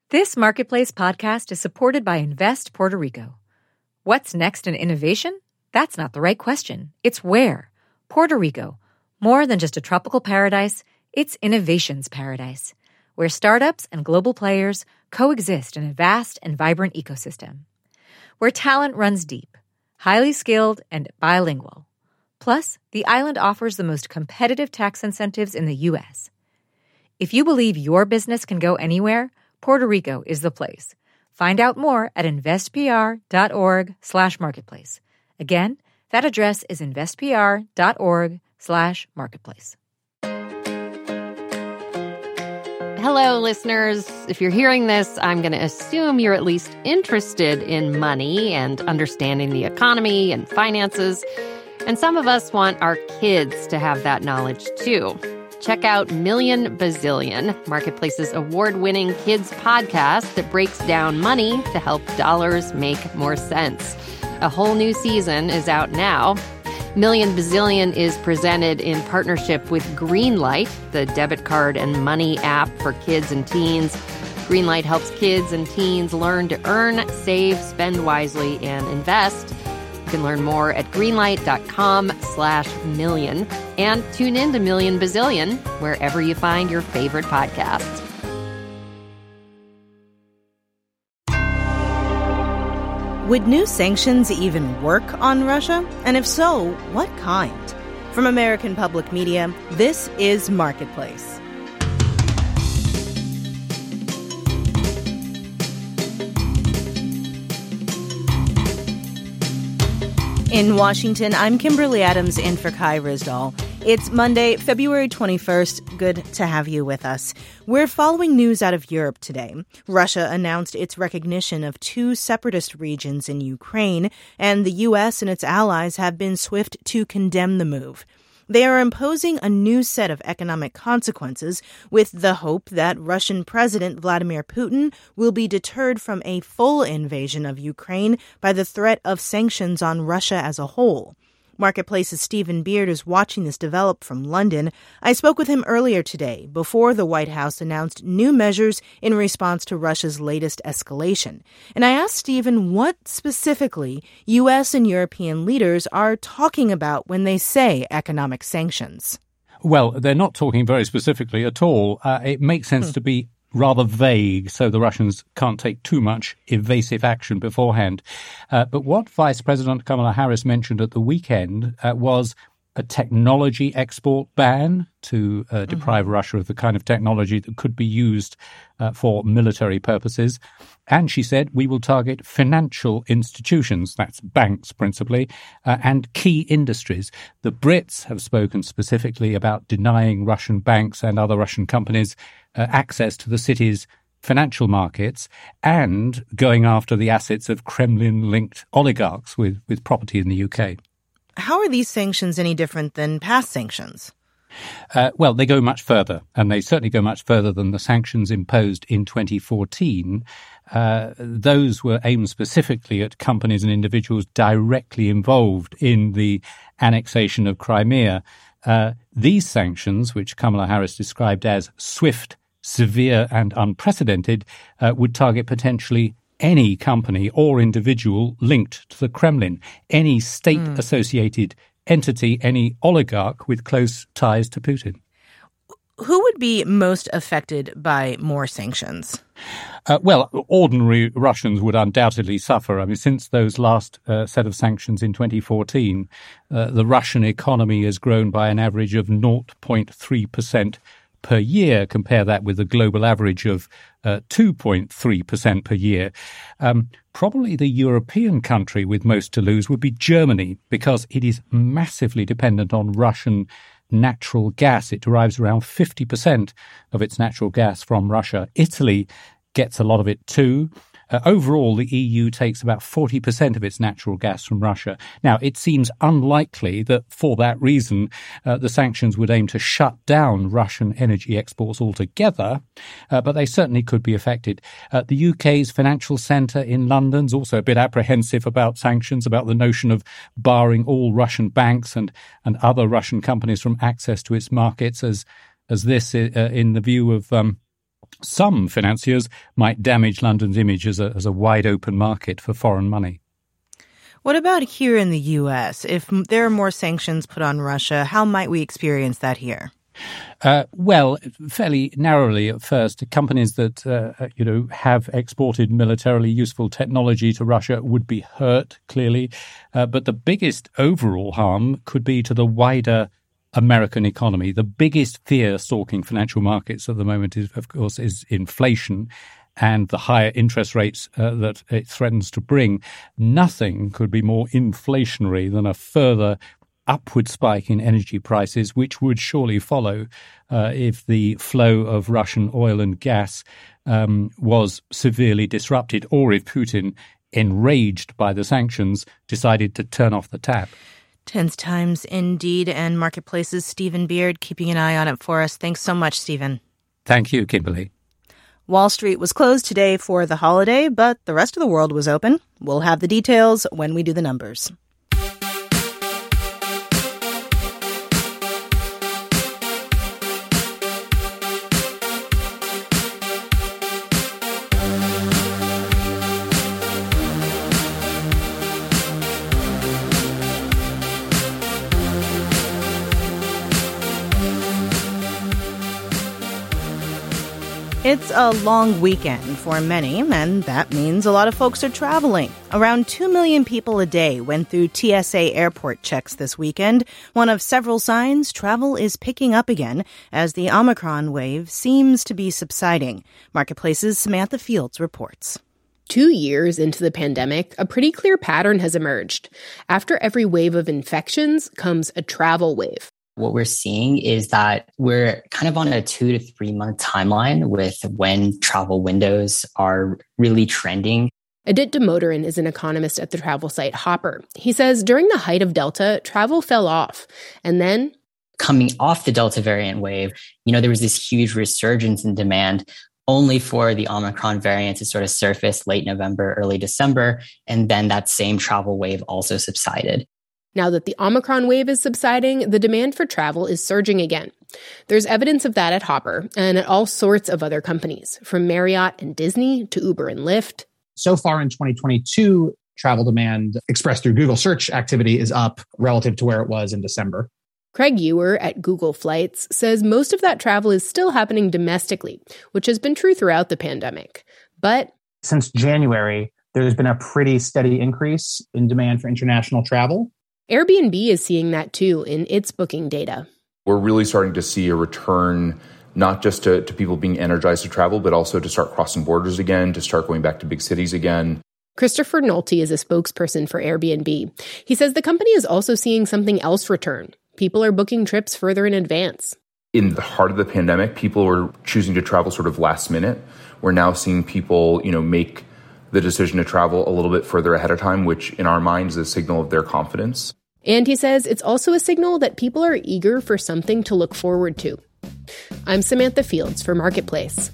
This Marketplace podcast is supported by Invest Puerto Rico. What's next in innovation? That's not the right question. It's where. Puerto Rico. More than just a tropical paradise, it's innovation's paradise, where startups and global players coexist in a vast and vibrant ecosystem. Where talent runs deep, highly skilled, and bilingual. Plus, the island offers the most competitive tax incentives in the U.S. If you believe your business can go anywhere, Puerto Rico is the place. Find out more at investpr.org/marketplace. Again, that address is investpr.org/marketplace. Hello, listeners. If you're hearing this, I'm going to assume you're at least interested in money and understanding the economy and finances. And some of us want our kids to have that knowledge, too. Check out Million Bazillion, Marketplace's award-winning kids podcast that breaks down money to help dollars make more sense. A whole new season is out now. Million Bazillion is presented in partnership with Greenlight, the debit card and money app for kids and teens. Greenlight helps kids and teens learn to earn, save, spend wisely, and invest. You can learn more at greenlight.com/million and tune in to Million Bazillion wherever you find your favorite podcasts. Would new sanctions even work on Russia? And if so, what kind? From American Public Media, this is Marketplace. In Washington, I'm Kimberly Adams in for Kai Ryssdal. It's Monday, February 21st. Good to have you with us. We're following news out of Europe today. Russia announced its recognition of 2 separatist regions in Ukraine, and the U.S. and its allies have been swift to condemn the move. They are imposing a new set of economic consequences with the hope that Russian President Vladimir Putin will be deterred from a full invasion of Ukraine by the threat of sanctions on Russia as a whole. Marketplace's Stephen Beard is watching this develop from London. I spoke with him earlier today, before the White House announced new measures in response to Russia's latest escalation. And I asked Stephen what specifically U.S. and European leaders are talking about when they say economic sanctions. Well, they're not talking very specifically at all. It makes sense to be rather vague, so the Russians can't take too much evasive action beforehand. But what Vice President Kamala Harris mentioned at the weekend was a technology export ban to deprive Russia of the kind of technology that could be used for military purposes. And she said, we will target financial institutions, that's banks principally, and key industries. The Brits have spoken specifically about denying Russian banks and other Russian companies access to the city's financial markets and going after the assets of Kremlin-linked oligarchs with property in the UK. How are these sanctions any different than past sanctions? Well, they go much further, and they certainly go much further than the sanctions imposed in 2014. Those were aimed specifically at companies and individuals directly involved in the annexation of Crimea. These sanctions, which Kamala Harris described as swift, severe and unprecedented, would target potentially any company or individual linked to the Kremlin, any state-associated entity, any oligarch with close ties to Putin. Who would be most affected by more sanctions? Well, ordinary Russians would undoubtedly suffer. I mean, since those last set of sanctions in 2014, the Russian economy has grown by an average of 0.3% per year. Compare that with the global average of 2.3% per year. Probably the European country with most to lose would be Germany, because it is massively dependent on Russian natural gas. It derives around 50% of its natural gas from Russia. Italy gets a lot of it too. Overall, the EU takes about 40% of its natural gas from Russia. Now, it seems unlikely that for that reason, the sanctions would aim to shut down Russian energy exports altogether, but they certainly could be affected. The UK's financial centre in London's also a bit apprehensive about sanctions, about the notion of barring all Russian banks and other Russian companies from access to its markets, as this, in the view of some financiers might damage London's image as a wide-open market for foreign money. What about here in the U.S.? If there are more sanctions put on Russia, how might we experience that here? Well, fairly narrowly at first. Companies that, have exported militarily useful technology to Russia would be hurt, clearly. But the biggest overall harm could be to the wider American economy. The biggest fear stalking financial markets at the moment is inflation and the higher interest rates that it threatens to bring. Nothing could be more inflationary than a further upward spike in energy prices, which would surely follow if the flow of Russian oil and gas was severely disrupted, or if Putin, enraged by the sanctions, decided to turn off the tap. Tense times indeed, and Marketplace's Stephen Beard keeping an eye on it for us. Thanks so much, Stephen. Thank you, Kimberly. Wall Street was closed today for the holiday, but the rest of the world was open. We'll have the details when we do the numbers. It's a long weekend for many, and that means a lot of folks are traveling. Around 2 million people a day went through TSA airport checks this weekend. One of several signs travel is picking up again as the Omicron wave seems to be subsiding. Marketplace's Samantha Fields reports. 2 years into the pandemic, a pretty clear pattern has emerged. After every wave of infections comes a travel wave. What we're seeing is that we're kind of on a 2 to 3 month timeline with when travel windows are really trending. Adit Damodaran is an economist at the travel site Hopper. He says during the height of Delta, travel fell off. And then coming off the Delta variant wave, there was this huge resurgence in demand only for the Omicron variant to sort of surface late November, early December. And then that same travel wave also subsided. Now that the Omicron wave is subsiding, the demand for travel is surging again. There's evidence of that at Hopper and at all sorts of other companies, from Marriott and Disney to Uber and Lyft. So far in 2022, travel demand expressed through Google search activity is up relative to where it was in December. Craig Ewer at Google Flights says most of that travel is still happening domestically, which has been true throughout the pandemic. But since January, there's been a pretty steady increase in demand for international travel. Airbnb is seeing that too in its booking data. We're really starting to see a return, not just to people being energized to travel, but also to start crossing borders again, to start going back to big cities again. Christopher Nolte is a spokesperson for Airbnb. He says the company is also seeing something else return. People are booking trips further in advance. In the heart of the pandemic, people were choosing to travel sort of last minute. We're now seeing people, make the decision to travel a little bit further ahead of time, which in our minds is a signal of their confidence. And he says it's also a signal that people are eager for something to look forward to. I'm Samantha Fields for Marketplace.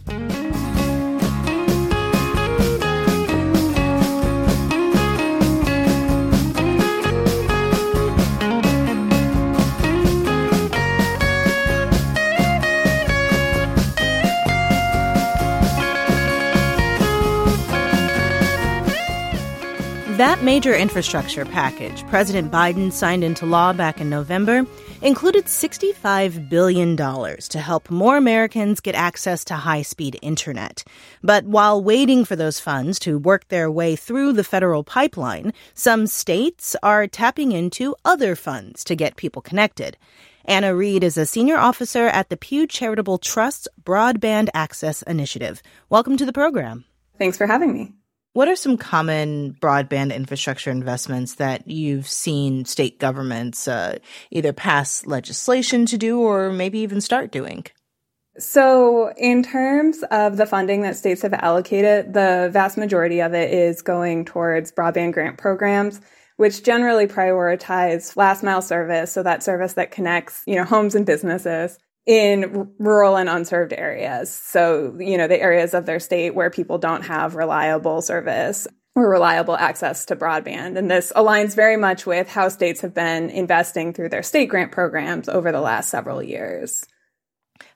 That major infrastructure package President Biden signed into law back in November included $65 billion to help more Americans get access to high-speed internet. But while waiting for those funds to work their way through the federal pipeline, some states are tapping into other funds to get people connected. Anna Reed is a senior officer at the Pew Charitable Trust's Broadband Access Initiative. Welcome to the program. Thanks for having me. What are some common broadband infrastructure investments that you've seen state governments either pass legislation to do or maybe even start doing? So in terms of the funding that states have allocated, the vast majority of it is going towards broadband grant programs, which generally prioritize last mile service, so that service that connects, homes and businesses in rural and unserved areas. So, the areas of their state where people don't have reliable service or reliable access to broadband. And this aligns very much with how states have been investing through their state grant programs over the last several years.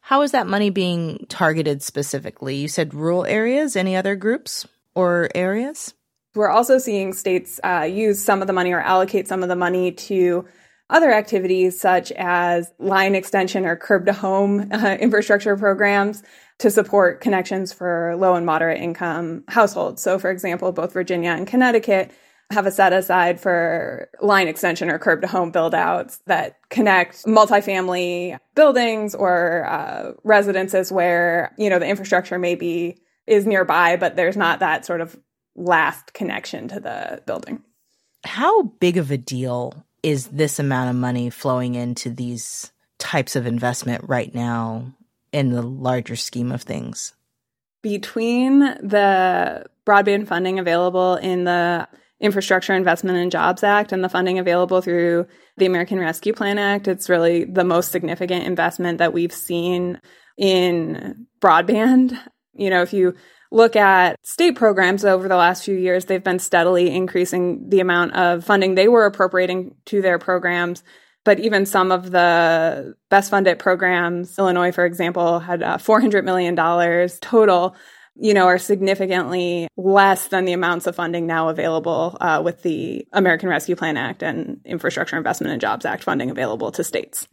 How is that money being targeted specifically? You said rural areas. Any other groups or areas? We're also seeing states use some of the money or allocate some of the money to other activities such as line extension or curb-to-home infrastructure programs to support connections for low and moderate income households. So, for example, both Virginia and Connecticut have a set aside for line extension or curb-to-home build-outs that connect multifamily buildings or residences where, the infrastructure is nearby, but there's not that sort of last connection to the building. How big of a deal is this amount of money flowing into these types of investment right now in the larger scheme of things? Between the broadband funding available in the Infrastructure Investment and Jobs Act and the funding available through the American Rescue Plan Act, it's really the most significant investment that we've seen in broadband. If you look at state programs over the last few years, they've been steadily increasing the amount of funding they were appropriating to their programs. But even some of the best funded programs, Illinois, for example, had $400 million total, are significantly less than the amounts of funding now available with the American Rescue Plan Act and Infrastructure Investment and Jobs Act funding available to states.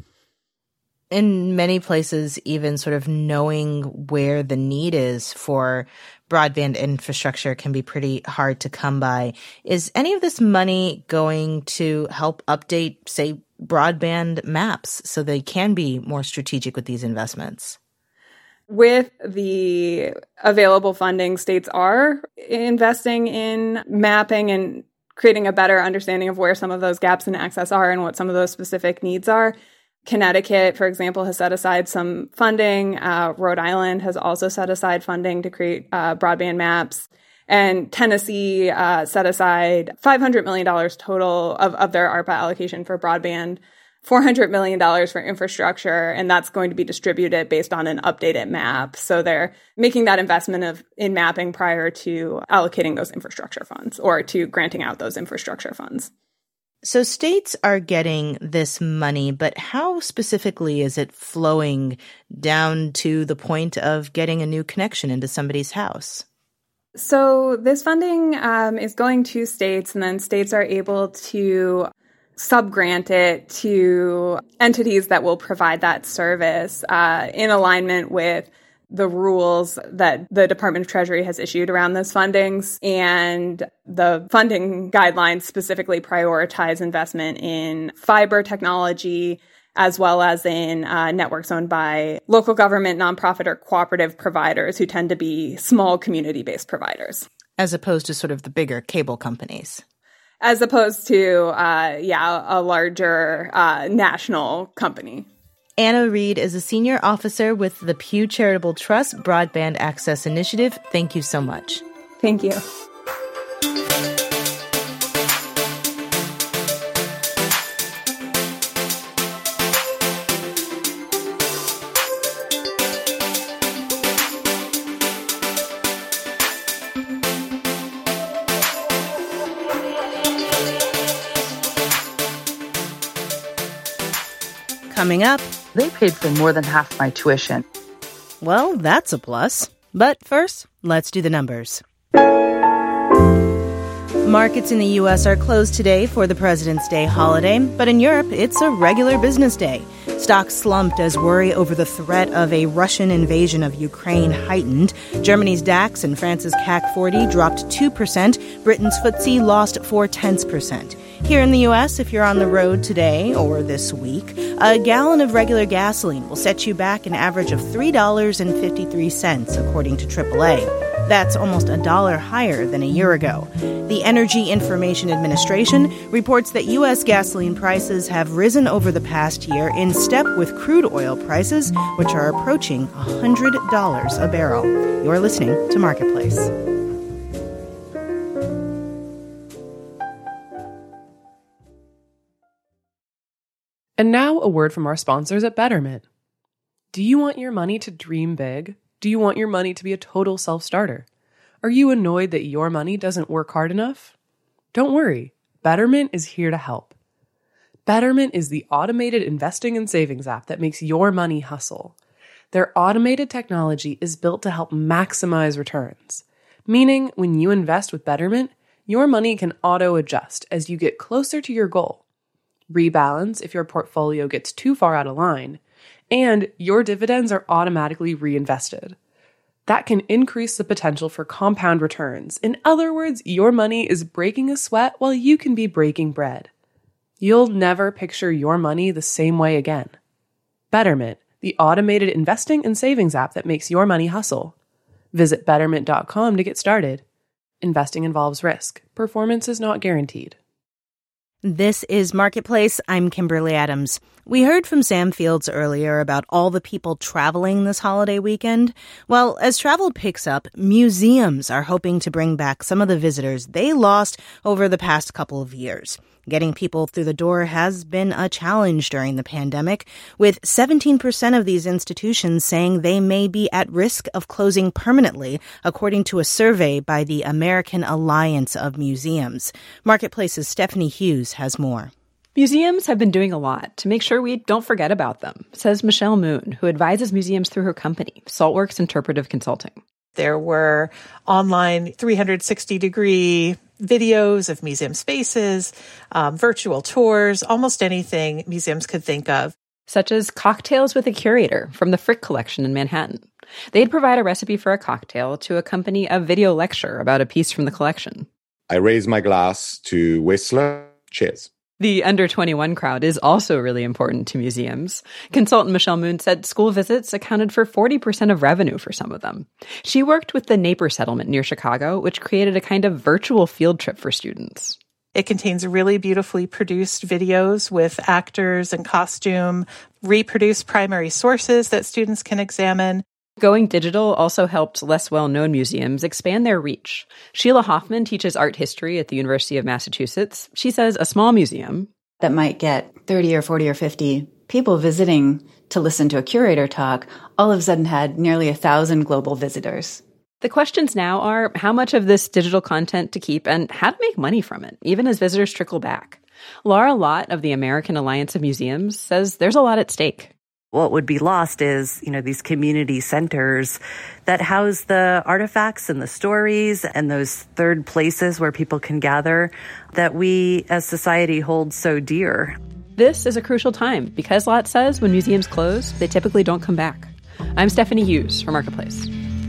In many places, even sort of knowing where the need is for broadband infrastructure can be pretty hard to come by. Is any of this money going to help update, say, broadband maps so they can be more strategic with these investments? With the available funding, states are investing in mapping and creating a better understanding of where some of those gaps in access are and what some of those specific needs are. Connecticut, for example, has set aside some funding. Rhode Island has also set aside funding to create broadband maps. And Tennessee set aside $500 million total of their ARPA allocation for broadband, $400 million for infrastructure, and that's going to be distributed based on an updated map. So they're making that investment in mapping prior to allocating those infrastructure funds or to granting out those infrastructure funds. So states are getting this money, but how specifically is it flowing down to the point of getting a new connection into somebody's house? So this funding is going to states, and then states are able to subgrant it to entities that will provide that service in alignment with the rules that the Department of Treasury has issued around those fundings. And the funding guidelines specifically prioritize investment in fiber technology, as well as in networks owned by local government, nonprofit, or cooperative providers who tend to be small community-based providers. As opposed to sort of the bigger cable companies. As opposed to, a larger national company. Anna Reed is a senior officer with the Pew Charitable Trust Broadband Access Initiative. Thank you so much. Thank you. Coming up, they paid for more than half my tuition. Well, that's a plus. But first, let's do the numbers. Markets in the U.S. are closed today for the President's Day holiday, but in Europe, it's a regular business day. Stocks slumped as worry over the threat of a Russian invasion of Ukraine heightened. Germany's DAX and France's CAC 40 dropped 2%. Britain's FTSE lost 0.4%. Here in the U.S., if you're on the road today or this week, a gallon of regular gasoline will set you back an average of $3.53, according to AAA. That's almost $1 higher than a year ago. The Energy Information Administration reports that U.S. gasoline prices have risen over the past year in step with crude oil prices, which are approaching $100 a barrel. You're listening to Marketplace. And now a word from our sponsors at Betterment. Do you want your money to dream big? Do you want your money to be a total self-starter? Are you annoyed that your money doesn't work hard enough? Don't worry, Betterment is here to help. Betterment is the automated investing and savings app that makes your money hustle. Their automated technology is built to help maximize returns, meaning when you invest with Betterment, your money can auto-adjust as you get closer to your goal, rebalance if your portfolio gets too far out of line, and your dividends are automatically reinvested. That can increase the potential for compound returns. In other words, your money is breaking a sweat while you can be breaking bread. You'll never picture your money the same way again. Betterment, the automated investing and savings app that makes your money hustle. Visit Betterment.com to get started. Investing involves risk. Performance is not guaranteed. This is Marketplace. I'm Kimberly Adams. We heard from Sam Fields earlier about all the people traveling this holiday weekend. Well, as travel picks up, museums are hoping to bring back some of the visitors they lost over the past couple of years. Getting people through the door has been a challenge during the pandemic, with 17% of these institutions saying they may be at risk of closing permanently, according to a survey by the American Alliance of Museums. Marketplace's Stephanie Hughes has more. Museums have been doing a lot to make sure we don't forget about them, says Michelle Moon, who advises museums through her company, Saltworks Interpretive Consulting. There were online 360-degree videos of museum spaces, virtual tours, almost anything museums could think of. Such as Cocktails with a Curator from the Frick Collection in Manhattan. They'd provide a recipe for a cocktail to accompany a video lecture about a piece from the collection. I raise my glass to Whistler. Cheers. The under 21 crowd is also really important to museums. Consultant Michelle Moon said school visits accounted for 40% of revenue for some of them. She worked with the Napier settlement near Chicago, which created a kind of virtual field trip for students. It contains really beautifully produced videos with actors and costume, reproduced primary sources that students can examine. Going digital also helped less well-known museums expand their reach. Sheila Hoffman teaches art history at the University of Massachusetts. She says a small museum that might get 30 or 40 or 50 people visiting to listen to a curator talk all of a sudden had nearly 1,000 global visitors. The questions now are how much of this digital content to keep and how to make money from it, even as visitors trickle back. Laura Lott of the American Alliance of Museums says there's a lot at stake. What would be lost is, these community centers that house the artifacts and the stories and those third places where people can gather that we as society hold so dear. This is a crucial time because Lott says when museums close, they typically don't come back. I'm Stephanie Hughes for Marketplace.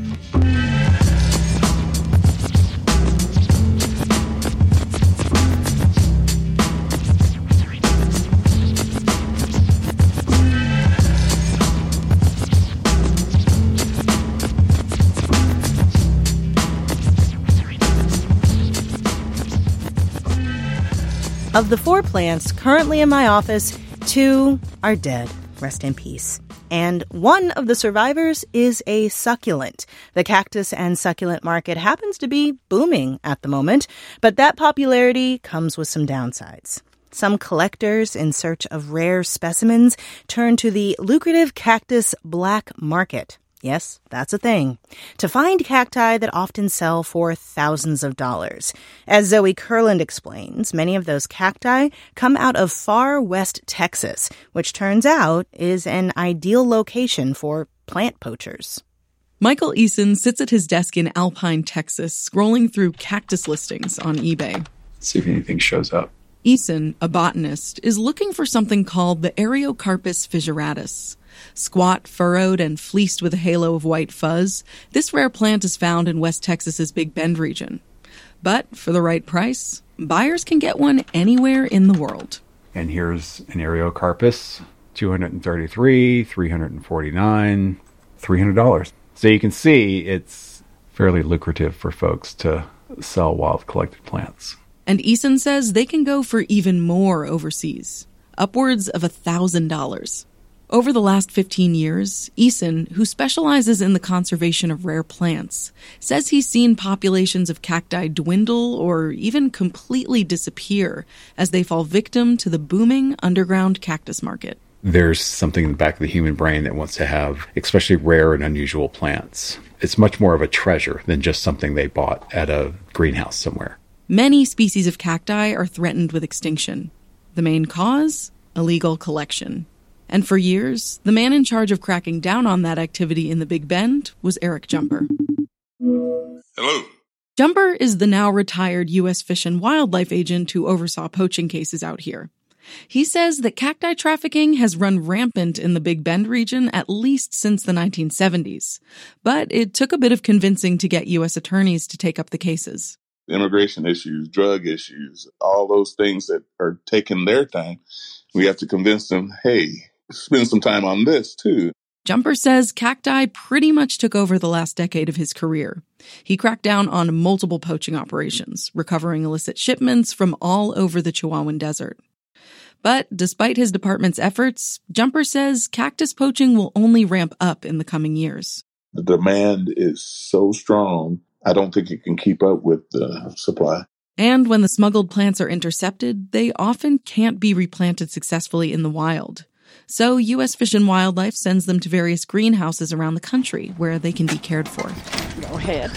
Of the 4 plants currently in my office, 2 are dead. Rest in peace. And one of the survivors is a succulent. The cactus and succulent market happens to be booming at the moment, but that popularity comes with some downsides. Some collectors in search of rare specimens turn to the lucrative cactus black market. Yes, that's a thing. To find cacti that often sell for thousands of dollars. As Zoe Kurland explains, many of those cacti come out of far west Texas, which turns out is an ideal location for plant poachers. Michael Eason sits at his desk in Alpine, Texas, scrolling through cactus listings on eBay. Let's see if anything shows up. Eason, a botanist, is looking for something called the Areocarpus fissuratus. Squat, furrowed, and fleeced with a halo of white fuzz, this rare plant is found in West Texas's Big Bend region. But for the right price, buyers can get one anywhere in the world. And here's an Areocarpus, $233, $349, $300. So you can see it's fairly lucrative for folks to sell wild collected plants. And Eason says they can go for even more overseas, upwards of $1,000. Over the last 15 years, Eason, who specializes in the conservation of rare plants, says he's seen populations of cacti dwindle or even completely disappear as they fall victim to the booming underground cactus market. There's something in the back of the human brain that wants to have especially rare and unusual plants. It's much more of a treasure than just something they bought at a greenhouse somewhere. Many species of cacti are threatened with extinction. The main cause? Illegal collection. And for years, the man in charge of cracking down on that activity in the Big Bend was Eric Jumper. Hello. Jumper is the now retired U.S. Fish and Wildlife agent who oversaw poaching cases out here. He says that cacti trafficking has run rampant in the Big Bend region at least since the 1970s. But it took a bit of convincing to get U.S. attorneys to take up the cases. Immigration issues, drug issues, all those things that are taking their time. We have to convince them, hey, spend some time on this too. Jumper says cacti pretty much took over the last decade of his career. He cracked down on multiple poaching operations, recovering illicit shipments from all over the Chihuahuan Desert. But despite his department's efforts, Jumper says cactus poaching will only ramp up in the coming years. The demand is so strong, I don't think it can keep up with the supply. And when the smuggled plants are intercepted, they often can't be replanted successfully in the wild. So U.S. Fish and Wildlife sends them to various greenhouses around the country where they can be cared for. Go ahead.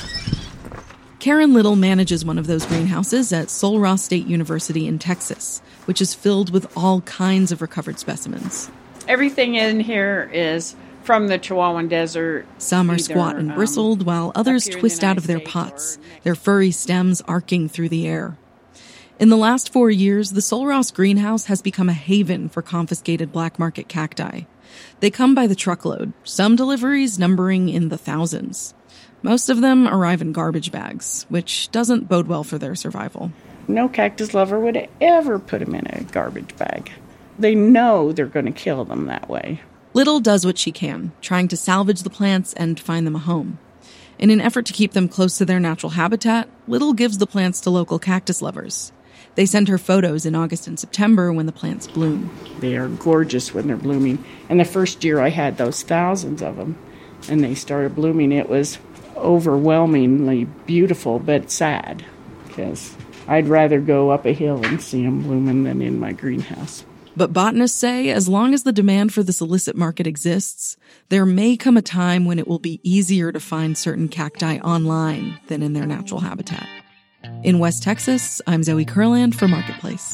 Karen Little manages one of those greenhouses at Sul Ross State University in Texas, which is filled with all kinds of recovered specimens. Everything in here is from the Chihuahuan Desert. Some are squat and bristled, while others twist out of their pots, their furry stems arcing through the air. In the last 4 years, the Sul Ross greenhouse has become a haven for confiscated black market cacti. They come by the truckload, some deliveries numbering in the thousands. Most of them arrive in garbage bags, which doesn't bode well for their survival. No cactus lover would ever put them in a garbage bag. They know they're going to kill them that way. Little does what she can, trying to salvage the plants and find them a home. In an effort to keep them close to their natural habitat, Little gives the plants to local cactus lovers. They send her photos in August and September when the plants bloom. They are gorgeous when they're blooming. And the first year I had those thousands of them, and they started blooming. It was overwhelmingly beautiful, but sad, because I'd rather go up a hill and see them blooming than in my greenhouse. But botanists say as long as the demand for this illicit market exists, there may come a time when it will be easier to find certain cacti online than in their natural habitat. In West Texas, I'm Zoe Kurland for Marketplace.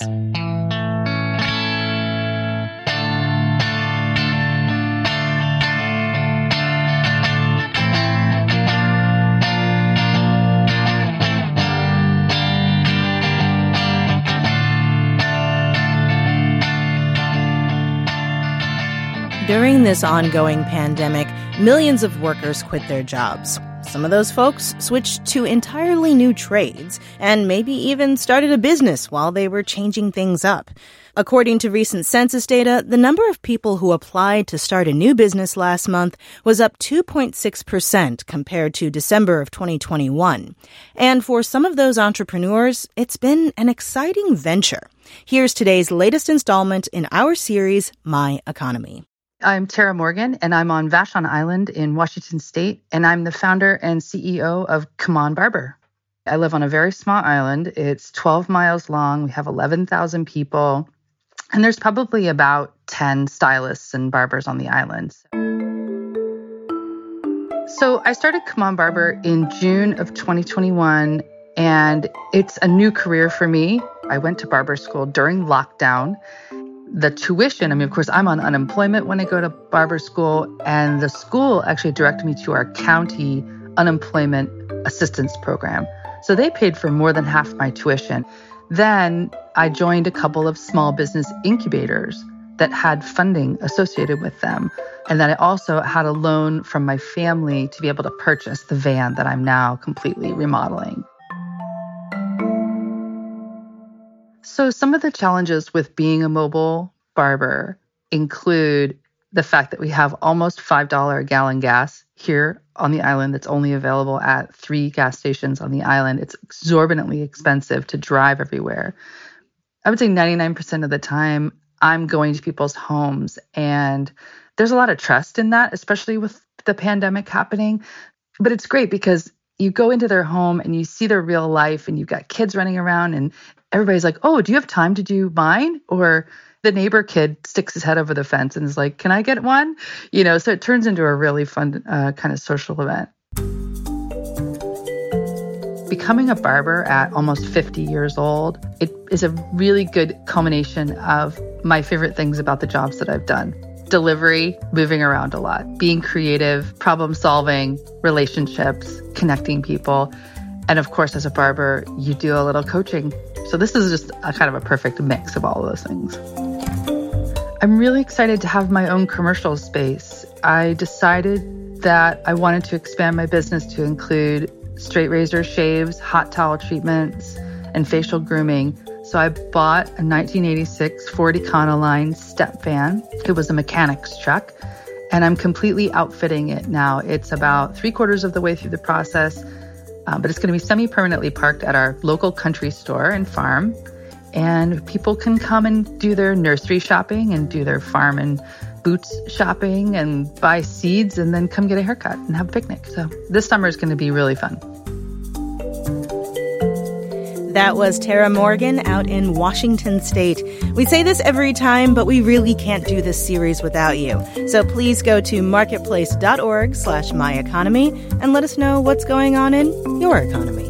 During this ongoing pandemic, millions of workers quit their jobs. Some of those folks switched to entirely new trades and maybe even started a business while they were changing things up. According to recent census data, the number of people who applied to start a new business last month was up 2.6% compared to December of 2021. And for some of those entrepreneurs, it's been an exciting venture. Here's today's latest installment in our series, My Economy. I'm Tara Morgan, and I'm on Vashon Island in Washington State, and I'm the founder and CEO of Come On Barber. I live on a very small island. It's 12 miles long. We have 11,000 people, and there's probably about 10 stylists and barbers on the island. So I started Come On Barber in June of 2021, and it's a new career for me. I went to barber school during lockdown. The tuition, of course, I'm on unemployment when I go to barber school, and the school actually directed me to our county unemployment assistance program. So they paid for more than half my tuition. Then I joined a couple of small business incubators that had funding associated with them. And then I also had a loan from my family to be able to purchase the van that I'm now completely remodeling. So some of the challenges with being a mobile barber include the fact that we have almost $5 a gallon gas here on the island that's only available at 3 gas stations on the island. It's exorbitantly expensive to drive everywhere. I would say 99% of the time I'm going to people's homes, and there's a lot of trust in that, especially with the pandemic happening. But it's great because you go into their home and you see their real life, and you've got kids running around, and everybody's like, oh, do you have time to do mine? Or the neighbor kid sticks his head over the fence and is like, can I get one? So it turns into a really fun kind of social event. Becoming a barber at almost 50 years old, it is a really good culmination of my favorite things about the jobs that I've done. delivery, moving around a lot, being creative, problem solving, relationships, connecting people. And of course, as a barber, you do a little coaching. So this is just a kind of a perfect mix of all of those things. I'm really excited to have my own commercial space. I decided that I wanted to expand my business to include straight razor shaves, hot towel treatments, and facial grooming. So I bought a 1986 Ford Econoline step van. It was a mechanic's truck, and I'm completely outfitting it now. It's about 3/4 of the way through the process, but it's going to be semi-permanently parked at our local country store and farm. And people can come and do their nursery shopping and do their farm and boots shopping and buy seeds and then come get a haircut and have a picnic. So this summer is going to be really fun. That was Tara Morgan out in Washington State. We say this every time, but we really can't do this series without you. So please go to marketplace.org/myeconomy and let us know what's going on in your economy.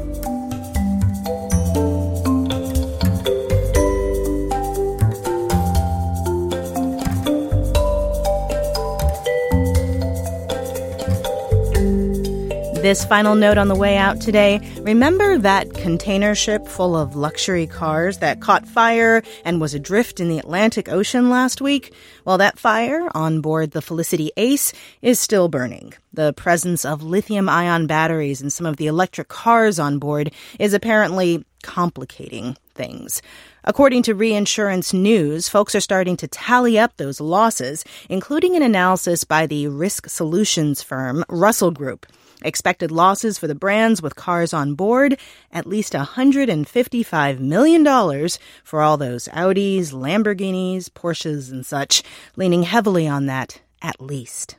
This final note on the way out today, remember that container ship full of luxury cars that caught fire and was adrift in the Atlantic Ocean last week? Well, that fire on board the Felicity Ace is still burning. The presence of lithium-ion batteries in some of the electric cars on board is apparently complicating things. According to Reinsurance News, folks are starting to tally up those losses, including an analysis by the risk solutions firm Russell Group. Expected losses for the brands with cars on board, at least $155 million for all those Audis, Lamborghinis, Porsches, and such, leaning heavily on that, at least.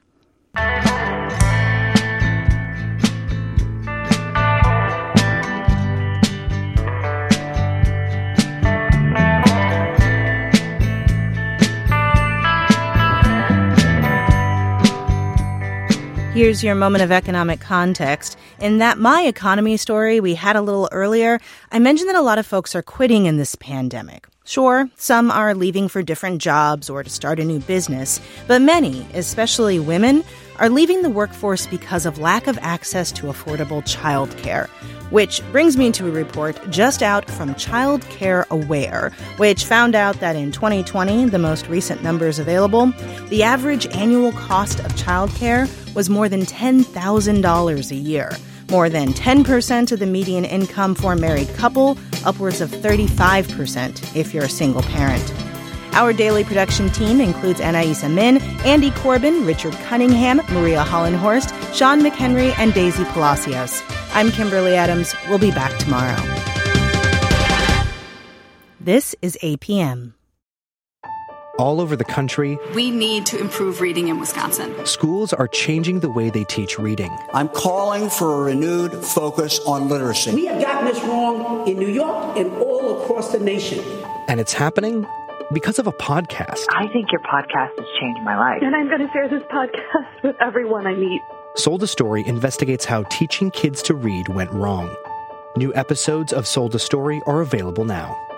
Here's your moment of economic context. In that My Economy story we had a little earlier, I mentioned that a lot of folks are quitting in this pandemic. Sure, some are leaving for different jobs or to start a new business, but many, especially women, are leaving the workforce because of lack of access to affordable childcare. Which brings me to a report just out from Child Care Aware, which found out that in 2020, the most recent numbers available, the average annual cost of childcare was more than $10,000 a year. More than 10% of the median income for a married couple, upwards of 35% if you're a single parent. Our daily production team includes Anais Amin, Andy Corbin, Richard Cunningham, Maria Hollenhorst, Sean McHenry, and Daisy Palacios. I'm Kimberly Adams. We'll be back tomorrow. This is APM. All over the country, we need to improve reading in Wisconsin. Schools are changing the way they teach reading. I'm calling for a renewed focus on literacy. We have gotten this wrong in New York and all across the nation. And it's happening because of a podcast. I think your podcast has changed my life. And I'm going to share this podcast with everyone I meet. Sold a Story investigates how teaching kids to read went wrong. New episodes of Sold a Story are available now.